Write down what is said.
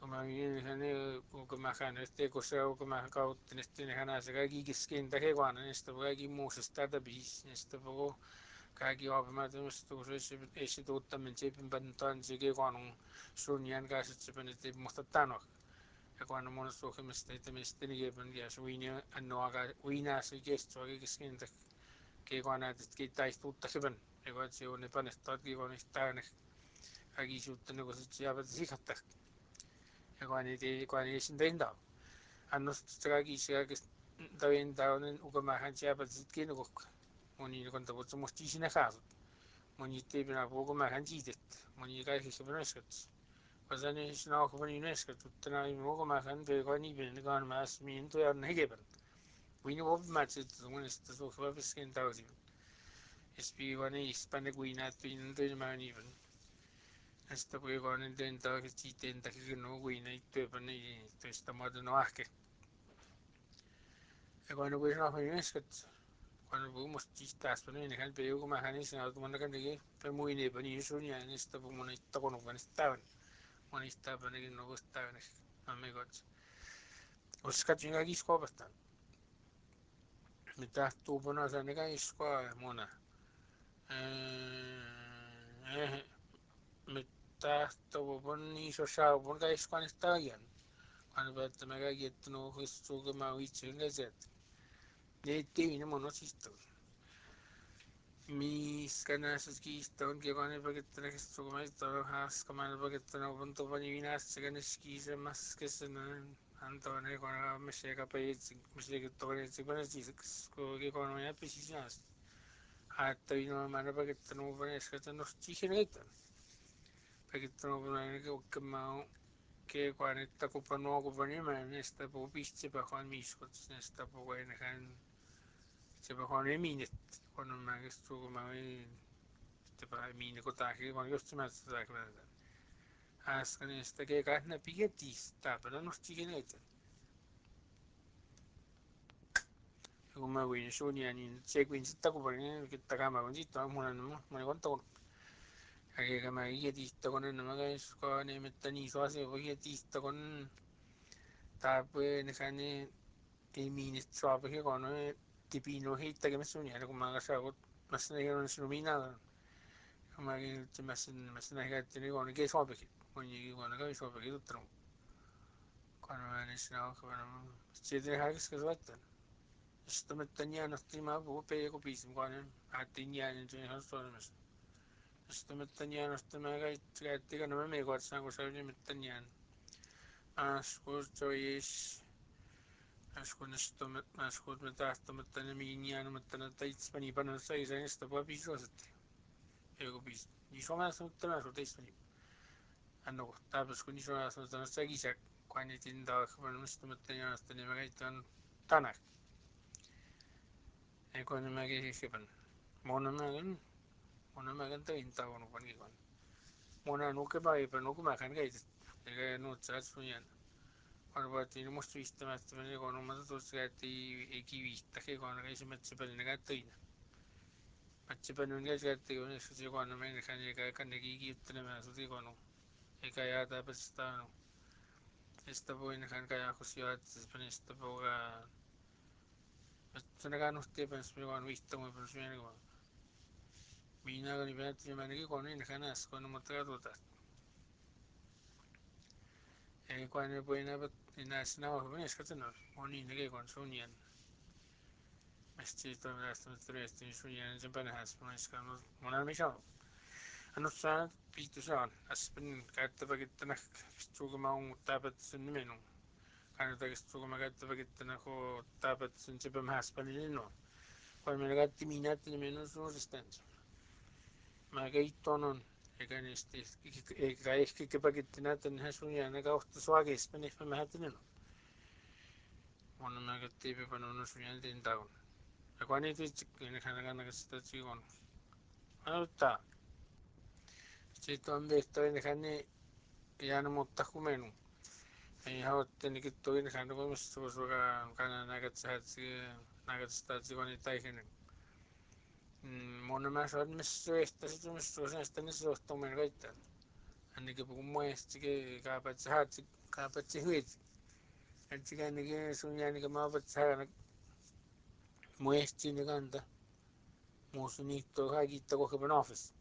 Kumagin kumahan kusa kumakau tinestihan sa kagi kiskin takewan nesta kagi moses tata bis nesta pogo kagi opamatum sto esi tuttam chepin bantan sige kwanung sunyan kasitsipin iti mustatano kwan mo so kemiste miste ni gepen ya suinya annoaga wina so gesto kagi kiskin tak ke kwana ke tais tutta sepen kwan se one panestat ki kwan istane kagi suttane ko siapa sikhatta kwan isin denda annos kagi kagi daventaonen ukamahan siapa sitkin ukok moni konta botso mostisina khasut moni te bina pogo mahan jitet moni kai hisabreskat pasani sna ko bani neskat tana mogo mahan te kwani ben kan mas min to ya negeban wini ob matsit zungun ist so khwabiskin tawsi sp wani ispane guinat pin to mani ben esta poi con intenta che ci tenta che no guina to pani to sta modo no anche e quando poi no fai neskat quando bu mos ci sta spane ne kan pe ko mahani sna to man kan de pe muy ne pani so ni an sta bu mon sta con kan sta mon sta pani che no sta ne amigo oskat jinga gi sko bastan mita tu bona sa ne kan sko mona mita to bon ni so sa bon ga sko an sta yan quando per me che gettono questo che mi ha visto in gazzetta e te ne mono ci sto mi scanas ski sto che quando perché te che sto come sto has come perché te no punto pani vinas che ne ski se mas che se non Antone quando mi si capisce mi si che torna si quando si che quando mi ha precisato a te no mano perché te no pane che no sti che ne perché te no pane che ma che quando sta copano copani ma ne sta po pisce per quan mi scot ne sta po ne kan se per quan mi ne quando ma che sto ma te per mi ne cota che quando sto ma sta che as ne sta che kan na pigeti sta per non sti che ne come vuoi su ni ani se quindi sta copani che sta cama con zitto ma non ma ne conto che ma io ti sto con non magari sco ne mettani so se poi ti sto con ta poi ne kan e mi so perché con tipino hitta che messo niente come la sa ma se ne non si nomina come che ti messo ma se ne che ti con che so perché ogni con che so perché tutto quando ne si no quando ci deve che scatta sto mettendo stima bu pe ko pis quando a tinya ne ci non so ne sto mettendo stima che non mi guarda cosa ne mettendo ascolto is ascolto sto ascolto mettendo mi hanno mettendo taits pani pan sai sai sto po piso ego bis ni so ma so tana so taits pani hanno tapos kun ni so so tana sai gisa quando tin da quando sto mettendo sto ne magari tana e quando magari si pan mona magan ta inta kono pan ki kon mona no ke bai pan no kuma kan ga e no cha su yan quando va tin mo sto istema sto ne kono ma to sa ti e ki vista che kono ga si mette per ne ga tina Machi panunga jati ko susi ko ano men kanya ka kan nagigit na mga susi ko ano e kaya dapat esta po in kan kaya ko siya at esta po ka sa nagano ste pa sa ko ano ista mo pa sa ko bina ko ni ba ti man ko ano in kan as ko ano mataga to e ko ano po ina ba inas na ko ba iska tano oni nage ko so niyan este to na sta tres tin so niyan sa pa na has mo iska mo na mi siya ano sa pito sa aspen kahit bagit na gusto ko maung tapat sa nimeno kahit gusto ko magat bagit na ko tapat sa pa mas panilino kung may nagat timinat nimeno so resistance magay tonon kan este kaya que bagit na tan hasunya na ka usto swage spanis pa mahatin no ono magat tipe panono sunya din taon ako ani ito na kanaga nagasta sigon ano ta Sitten on tehtävä ne kanne jäänyt mutta kumenu. Ei haluatte nikin toinen kanne voimassa suosuokaa kanne näkät sähätsi näkät staatsi koni taikinen. Mona mä saat missä ehtä sit missä suosen sitten ne suostuminen kaiktaan. Aniki pukumuesti kapatsahatsi kapatsihuitsi achika aniki suñanika mapatsajana muesti nikanta musunito hakita kohe office